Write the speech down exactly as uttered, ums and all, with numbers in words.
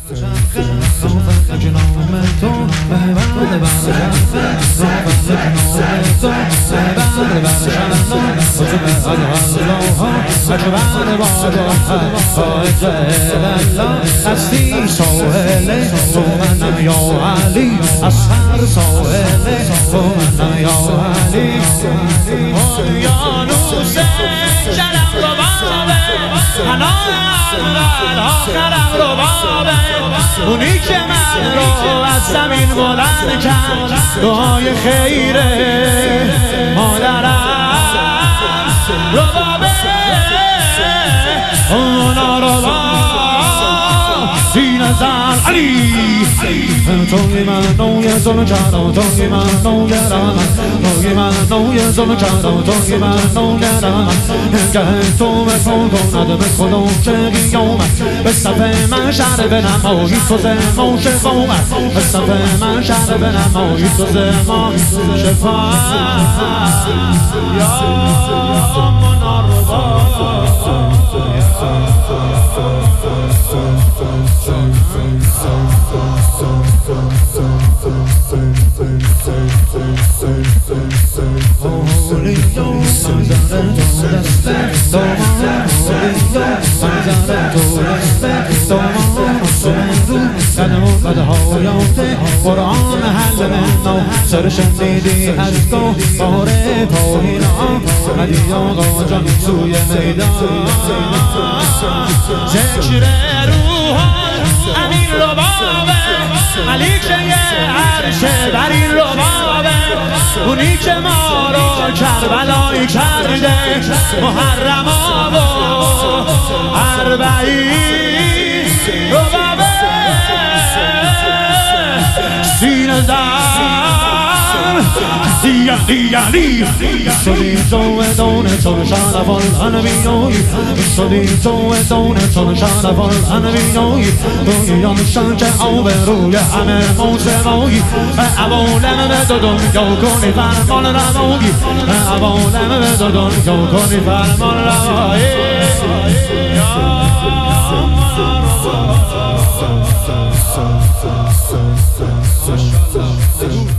هستی ساحله تو منم یا علی، از هر ساحله تو منم یا علی. اقیانوس شرم رو بابه، هنام آخرم رو بابه، اونی که من رو از زمین بلند کرد، دعای خیره مادرم رو بابه، اونا رو بابه سینه زن علی. توی من نوی ظلم کردم، توی من نوی رحمت، توی من نوی ظلم کردم، توی من نوی رحمت. که تو به تو کند به خدا چه قیامت، به صف من شهر بنمایی تو زمان شفاعت، به صف من شهر بنمایی تو زمان شفاعت. یا مناربا قرآن حل منو سر شنیدی از تو باره پایینا، مدی آقا جان سوی میدان. ذکر روحان امین رو بابه، علی که یه عرشه بر این رو بابه، اونی که ما رو کربلایی کرده، محرما و اربعین رو بابه. سینه زن علی علی شدی تو دونه چون شرف الانبیایی، شدی تو دونه چون شرف الانبیایی. دنیا میشن که آبروی همه موسمایی، عوالم به دو دنیا کنی فرمان روایی، عوالم به دو دنیا کنی فرمان روایی. یا